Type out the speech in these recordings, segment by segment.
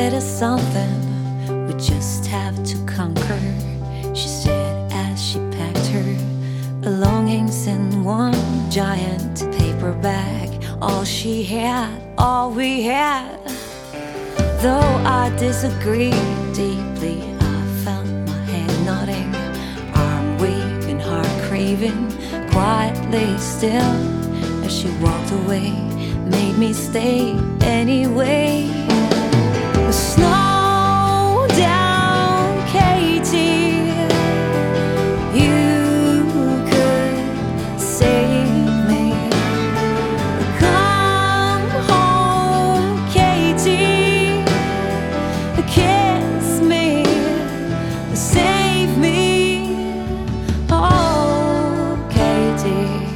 bit of something we just have to conquer, she said as she packed her belongings in one giant paper bag. All she had, all we had. Though I disagree deeply, I felt my head nodding, arm weak and heart craving, quietly still as she walked away, made me stay anyway. Slow down, Katie, you could save me. Come home, Katie, kiss me, save me. Oh, Katie.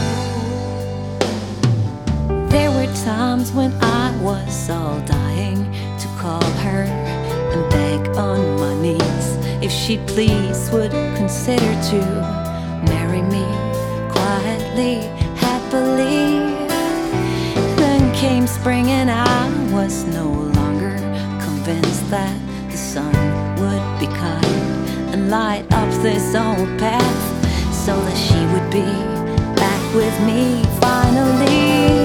There were times when I was all dying to call her and beg on my knees if she please would consider to marry me quietly, happily. Then came spring and I was no longer convinced that the sun would be kind and light up this old path, so that she would be back with me finally.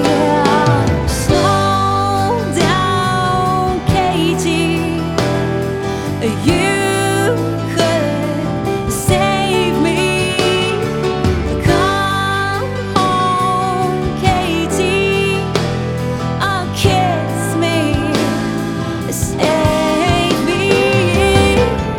Slow down, Katie, you could save me. Come home, Katie, oh, kiss me, save me.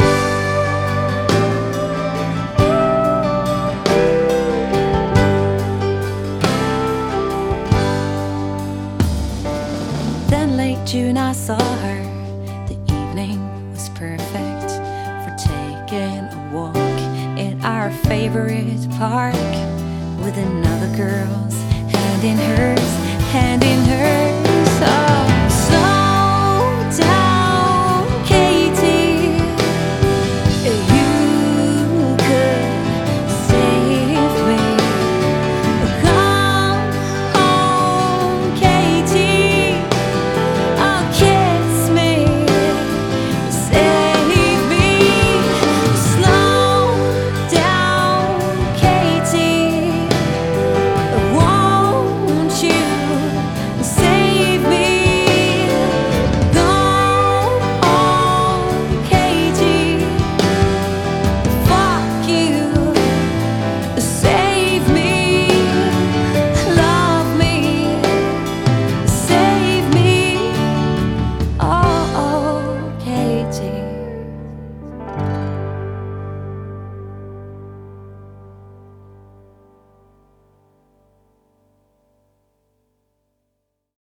Then late June I saw her. The evening was perfect for taking a walk in our favorite park, with another girl's hand in hers, hand in hers. Oh.